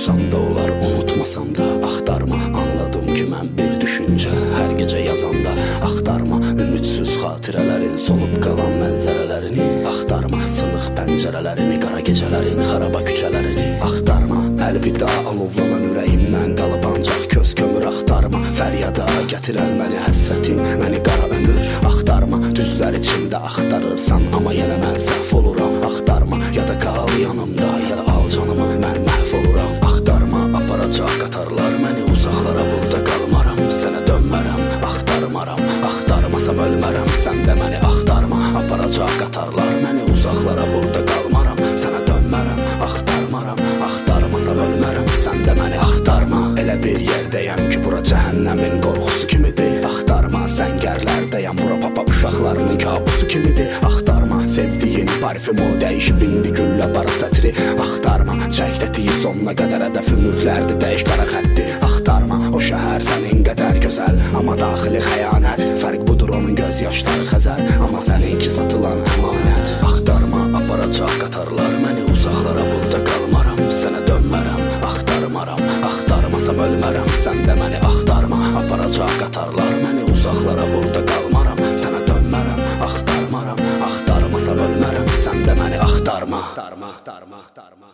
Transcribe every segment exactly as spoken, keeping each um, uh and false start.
unutsam da olar, unutmasam da axtarma. Anladım ki mən bir düşüncə, hər gecə yazanda axtarma. Ümidsiz xatirələrin, solub qalan mənzərələrini axtarma. Sınıq pəncərələrini, qara gecələrin, xaraba küçələrini axtarma. Əlvida alovlanan ürəyimdən qalıb ancaq köz kömür axtarma. Fəryada gətirən məni həsrətin, məni qara ömür axtarma. Düzlər içində axtarırsan, amma yenə mən səhv oluram. Axtarma, ya da qal yanımda, ya da al canımı, mən məhv oluram. Axtarma, aparacaq qatarlar məni uzaqlara, burada qalmaram. Sənə dönmərəm, axtarmaram. Axtarmasam ölmərəm, sən də məni axtarma. Aparacaq qatarlar məni uzaqlara, burada qalmaram. Sənə dönmərəm, axtarmaram. Axtarmasam ölmərəm, sən də məni axtarma. Elə bir yerdəyəm ki, bura cəhənnəmin qorxusu kimidir. Axtarma, səngərlərdəyəm, bura papa uşaqlarının kabusu kimidir. Axtarma, sevdiyin parfümu dəyişib indi güllə barat ətri. Axtarma, çəkdətiyi sonuna qədər hədəf ümidlərdi, dəyiş qara xətti. Axtarma, o şəhər sənin qədər gözəl, amma daxili xəyanət. Fərq budur, onun göz yaşları xəzər, amma səninki satılan əmanət. Axtarma, aparacaq qatarlar məni uzaqlara, burada qalmaram. Sənə dönmərəm, axtarmaram. Axtarmasam ölmərəm, sən də məni axtarma. Aparacaq qatarlar məni uzaqlara, burada qalmaram. Sənə dönmərəm, axtarmaram. Axtarmasam ölmərəm, sən də məni axtarma. Axtarma, axtarma, axtarma.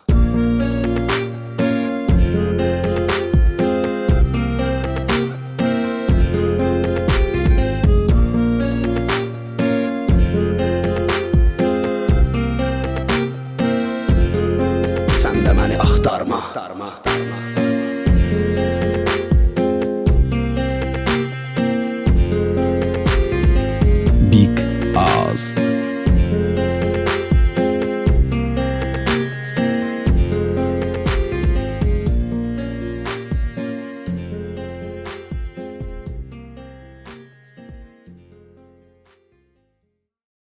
Sən də məni axtarma. Axtarma, axtarma.